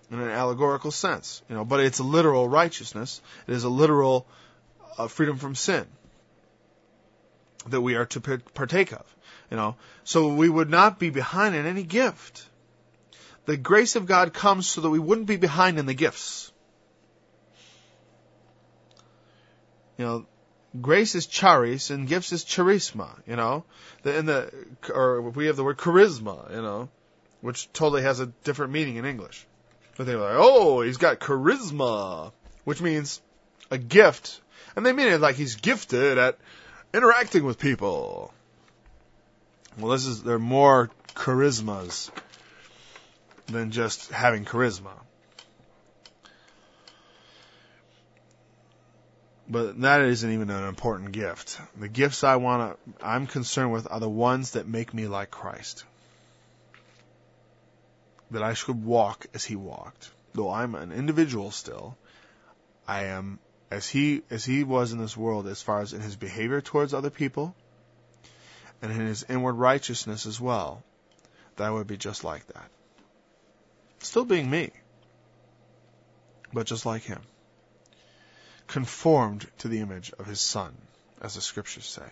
in an allegorical sense, but it's a literal righteousness. It is a literal freedom from sin that we are to partake of, So we would not be behind in any gift. The grace of God comes so that we wouldn't be behind in the gifts. Grace is charis and gifts is charisma, or we have the word charisma, which totally has a different meaning in English. But they're like, oh, he's got charisma, which means a gift. And they mean it like he's gifted at interacting with people. Well, there are more charismas than just having charisma. But that isn't even an important gift. The gifts I'm concerned with are the ones that make me like Christ. That I should walk as he walked. Though I'm an individual still, I am as he was in this world as far as in his behavior towards other people and in his inward righteousness as well, that I would be just like that. Still being me, but just like him. Conformed to the image of his Son, as the scriptures say.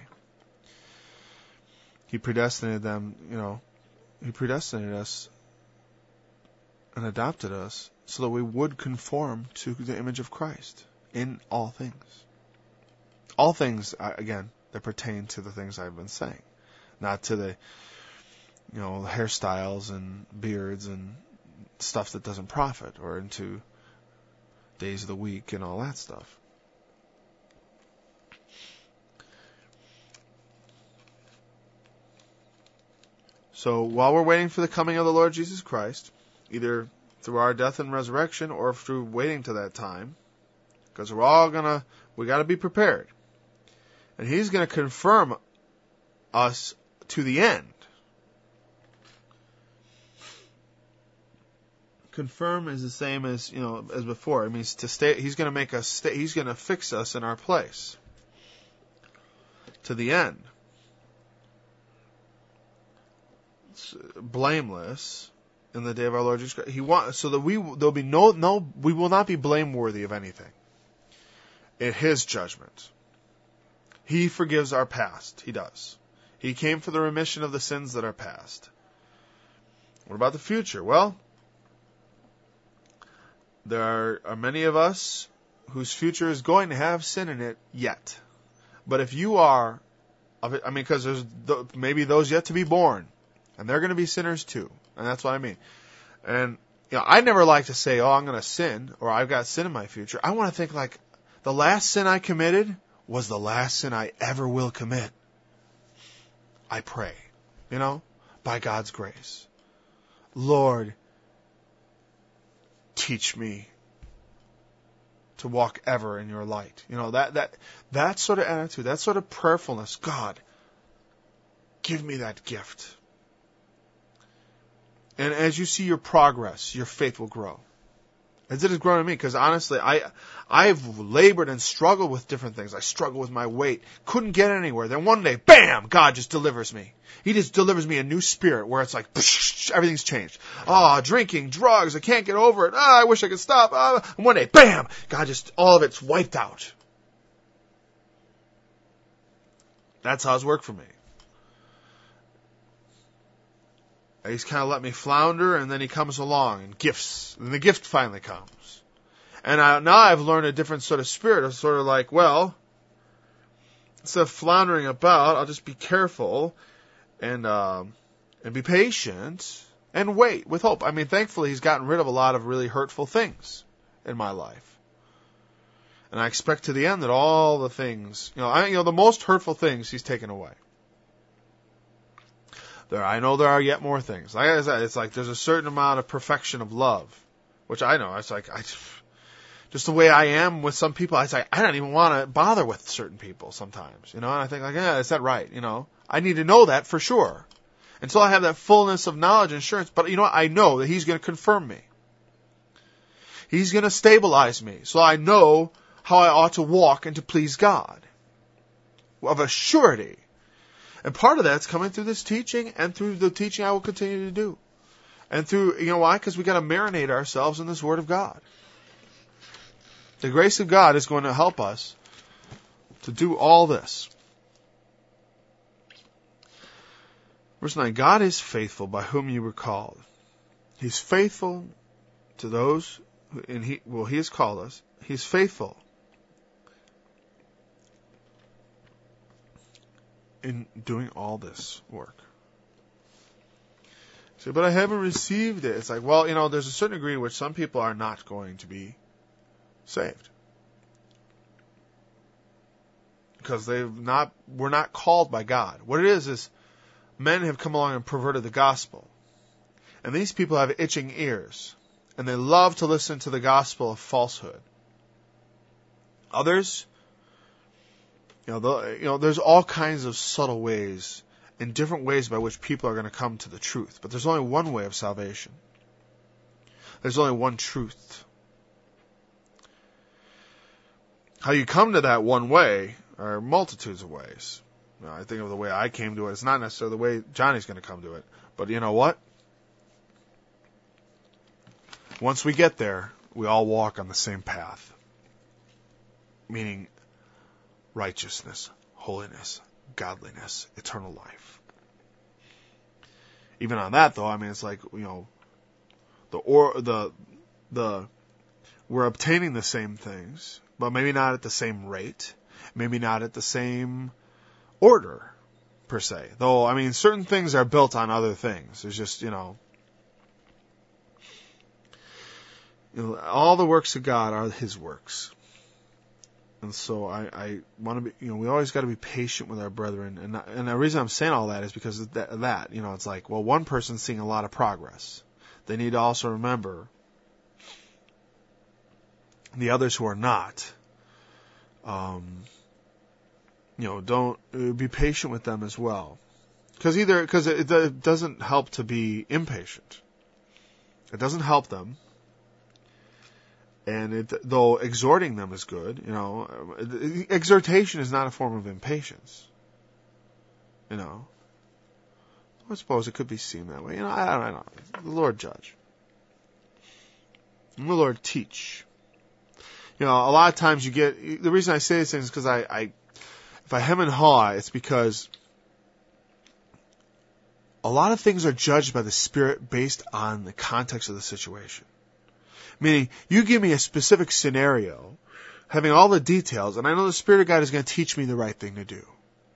He predestinated them, he predestinated us and adopted us so that we would conform to the image of Christ in all things. All things, again, that pertain to the things I've been saying. Not to the, hairstyles and beards and stuff that doesn't profit, or into days of the week and all that stuff. So while we're waiting for the coming of the Lord Jesus Christ, either through our death and resurrection or through waiting to that time, because we got to be prepared. And he's going to confirm us to the end. Confirm is the same as, as before. It means to stay. He's going to make us stay. He's going to fix us in our place to the end. It's blameless in the day of our Lord Jesus Christ. He wants so that we will not be blameworthy of anything in his judgment. He forgives our past. He does. He came for the remission of the sins that are past. What about the future? Well, there are many of us whose future is going to have sin in it yet. But if you are, because there's maybe those yet to be born, and they're going to be sinners too. And that's what I mean. And, I never like to say, oh, I'm going to sin, or I've got sin in my future. I want to think like, the last sin I committed was the last sin I ever will commit. I pray, by God's grace. Lord, teach me to walk ever in your light. That sort of attitude, that sort of prayerfulness. God, give me that gift. And as you see your progress, your faith will grow. As it has grown in me, because honestly, I've labored and struggled with different things. I struggled with my weight, couldn't get anywhere. Then one day, bam, God just delivers me. He just delivers me a new spirit where it's like, everything's changed. Drinking, drugs, I can't get over it. I wish I could stop. And one day, bam, God just, all of it's wiped out. That's how it's worked for me. He's kind of let me flounder, and then he comes along and gifts. And the gift finally comes. And now I've learned a different sort of spirit. Of sort of like, well, instead of floundering about, I'll just be careful and be patient and wait with hope. Thankfully, he's gotten rid of a lot of really hurtful things in my life. And I expect to the end that all the things, the most hurtful things he's taken away. I know there are yet more things. Like I said, it's like there's a certain amount of perfection of love, which I know. It's like just the way I am with some people. I don't even want to bother with certain people sometimes, And I think is that right? I need to know that for sure. Until I have that fullness of knowledge and assurance. But I know that he's going to confirm me. He's going to stabilize me, so I know how I ought to walk and to please God of a surety. And part of that's coming through this teaching and through the teaching I will continue to do. And through, you know why? Because we got to marinate ourselves in this Word of God. The grace of God is going to help us to do all this. Verse 9, God is faithful by whom you were called. He's faithful to those, and He has called us. He's faithful in doing all this work. So, but I haven't received it. It's like, well, there's a certain degree in which some people are not going to be saved. Because we're not called by God. What it is men have come along and perverted the gospel. And these people have itching ears. And they love to listen to the gospel of falsehood. Others, there's all kinds of subtle ways and different ways by which people are going to come to the truth. But there's only one way of salvation. There's only one truth. How you come to that one way are multitudes of ways. I think of the way I came to it. It's not necessarily the way Johnny's going to come to it. But you know what? Once we get there, we all walk on the same path. Meaning righteousness, holiness, godliness, eternal life. Even on that though, it's like, we're obtaining the same things, but maybe not at the same rate, maybe not at the same order, per se. Though, certain things are built on other things. There's just, all the works of God are His works. And so I want to be, we always got to be patient with our brethren. And the reason I'm saying all that is because of that, it's like, well, one person's seeing a lot of progress. They need to also remember the others who are not. Don't be patient with them as well. Because it doesn't help to be impatient. It doesn't help them. And though exhorting them is good, exhortation is not a form of impatience. I suppose it could be seen that way. I don't know. The Lord judge. And the Lord teach. A lot of times the reason I say these things is because if I hem and haw, it's because a lot of things are judged by the Spirit based on the context of the situation. Meaning, you give me a specific scenario, having all the details, and I know the Spirit of God is going to teach me the right thing to do.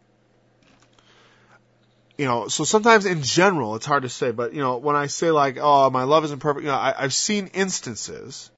So sometimes in general, it's hard to say, but, when I say like, oh, my love isn't perfect, I've seen instances